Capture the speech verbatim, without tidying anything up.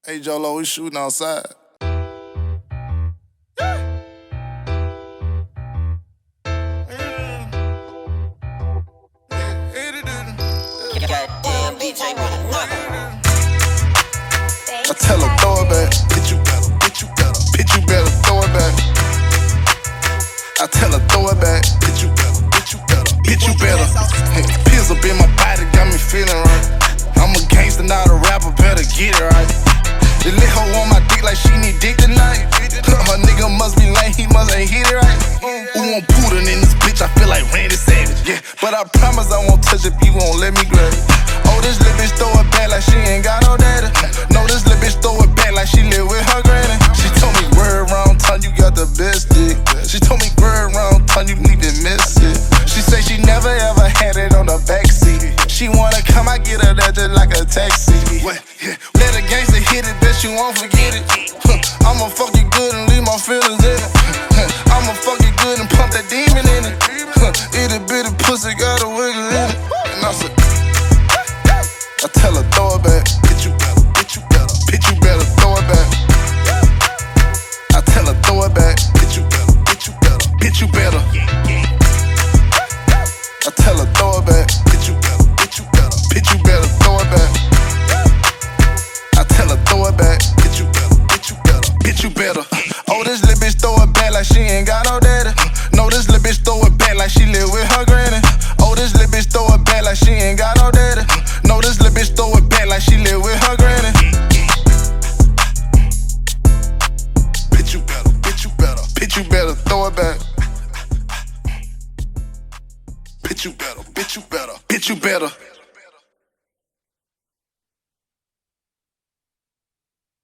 Hey, Jolo, we shooting outside. I tell her throw it back, bitch you better, bitch you better, bitch you better throw it back. I tell her throw it back, bitch you better, bitch you better, bitch you better. Hey, pills up in my body got me feeling right. I'm a gangster, not a rapper, better get it right. The lit hoe on my dick like she need dick tonight. Her nigga must be lame, he must ain't hit it right. Who want Putin in this bitch? I feel like Randy Savage, yeah. But I promise I won't touch it, you won't let me grab it. Oh, this little bitch throw it back like she ain't got no daddy. No, this little bitch throw it back like she live with her granny. She told me word around town, you got the best dick. She told me word around town, you need to miss it. She say she never ever had it on the backseat. She wanna come, I get her that just like a taxi. Let a gangster hit it, bet you won't forget it. I'ma fuck you good and leave my feelings in it. I'ma fuck you good and pump that demon in it. Itty bitty pussy got a wiggle in it. And I said, I tell her throw it back, bitch you better, bitch you better, bitch you better throw it back. I tell her throw it back, bitch you better, bitch you better, bitch you better. I tell her throw it back, bitch you better, bitch you better, bitch you better throw it back. I tell her throw it back, bitch you better, bitch you better, bitch you better. Oh, this little bitch throw it back like she ain't got no daddy. No, this little bitch throw it back like she live with her granny. Oh, this little bitch throw it back like she ain't got no daddy. No, this little bitch throw it back like she live with her granny. Bitch you better, bitch you better, bitch you better throw it back. Bitch you better, bitch you better, bitch you better.